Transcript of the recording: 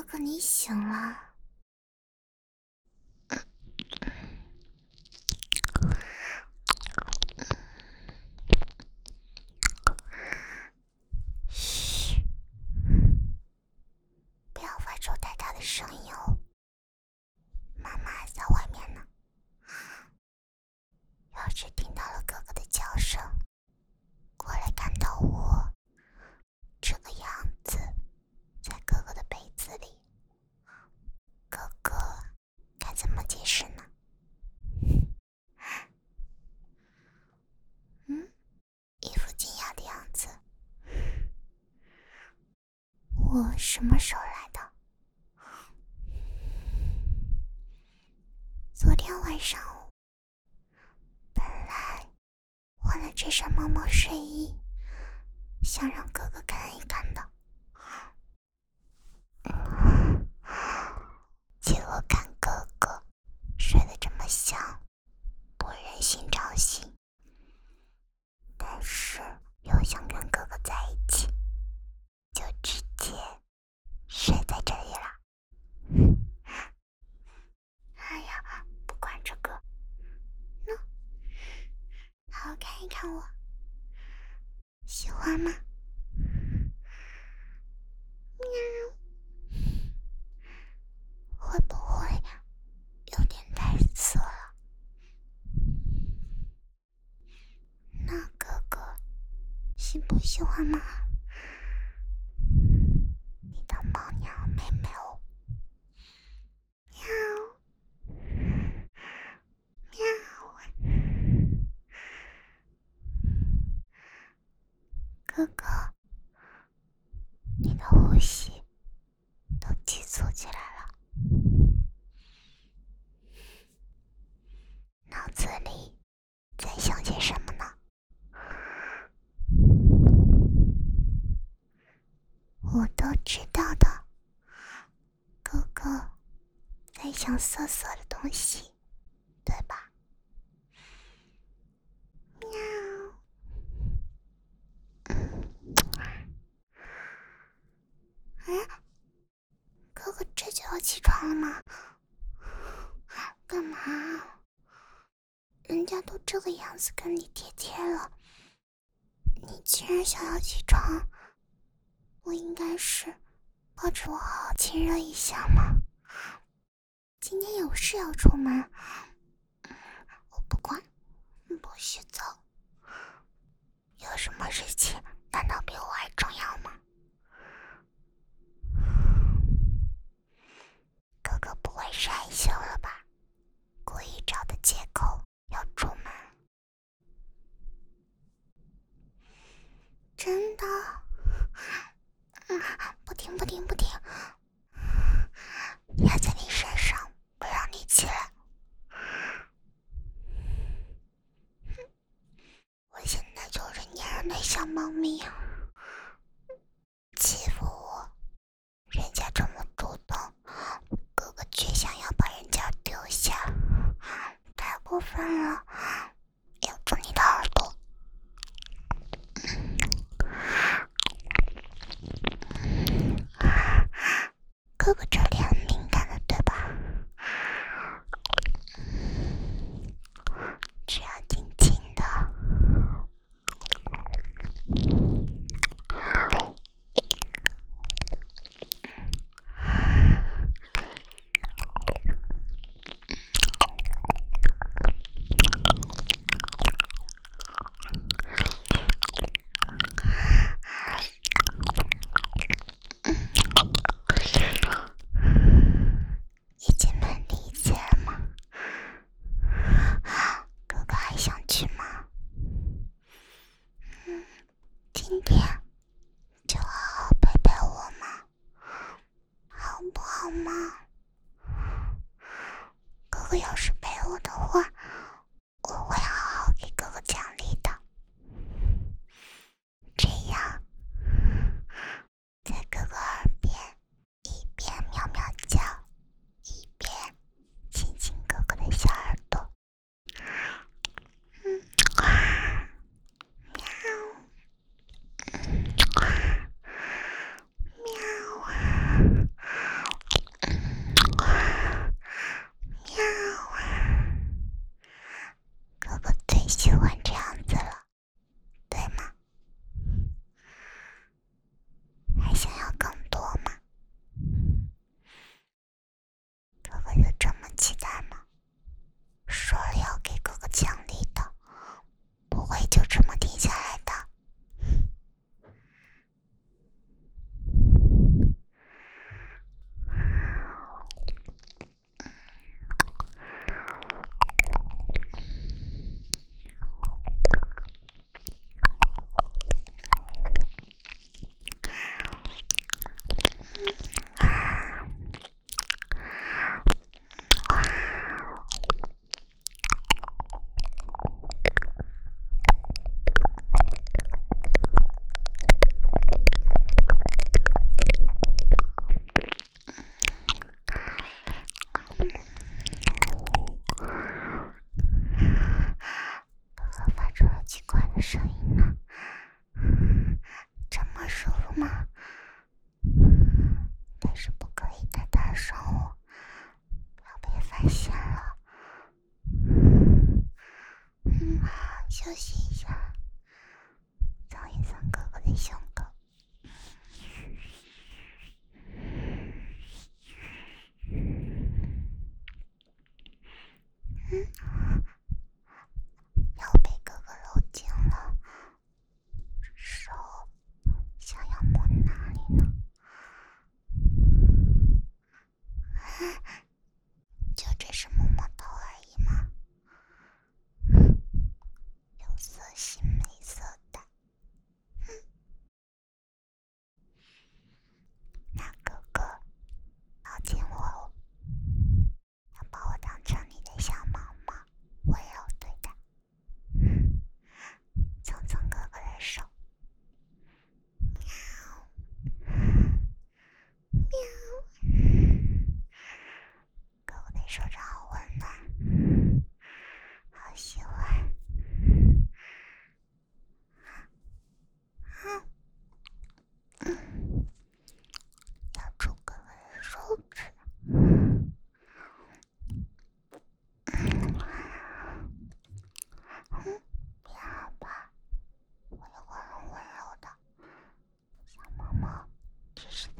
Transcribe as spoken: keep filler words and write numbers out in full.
哥你醒了。嘘，不要发出太大的声音哦，妈妈还在外面呢。要是听到了哥哥的叫声，过来看到我这个样子，在哥哥的被子里，哥哥该怎么解释呢？嗯，一副惊讶的样子。我什么时候来的？昨天晚上，本来换了这身毛毛睡衣，想让哥哥看一看的。结果看哥哥睡得这么香，不忍心吵醒，但是又想跟哥哥在一起，就直接睡在这里了。哎呀，不管这个，喏，好好看一看我，喜欢吗？喵，会不会有点太色了？那哥哥喜不喜欢吗？你的猫娘妹妹哦。喵喵，哥哥，你的呼吸都急促起来了，脑子里在想些什么呢？我都知道的，哥哥在想色色的东西，对吧？喵。哎，哥哥这就要起床了吗？干嘛？人家都这个样子跟你贴贴了，你既然想要起床，我应该是抱着我好好亲热一下吗？今天有事要出门，我不管，不许走。有什么事情难道比我还重要吗？哥哥不会是害羞了吧？故意找的借口要出门。真的？嗯，不停不停不停，压在你身上，不让你起来。我现在就是粘人的小猫咪，欺负我，人家这么主动，哥哥却想要把人家丢下，太过分了，咬住你的耳朵。哥哥这里很敏感的，对吧？只要轻轻的，已经能理解了吗？哥哥还想去吗？嗯，今天就好好陪陪我嘛，好不好嘛？哥哥要是陪我的话，我会好好给哥哥奖励的。这样，在哥哥耳边一边喵喵叫，一边亲亲哥哥的小耳朵。嗯，喵，喵， 吗？但是不可以太大声哦，不要被发现了。嗯，休息一下，蹭一蹭哥哥的胸口。嗯，要被哥哥搂紧了，手想要摸哪里呢？就只是摸摸头而已嘛，有色心没色胆。那哥哥抱紧我哦，要把我当成你的小毛毛，温柔对待。蹭蹭哥哥的手，喵喵，哥哥的手掌好温暖，好喜欢。嗯，咬住哥哥的手指。嗯，别好吧，我也会很温柔的。小毛毛只是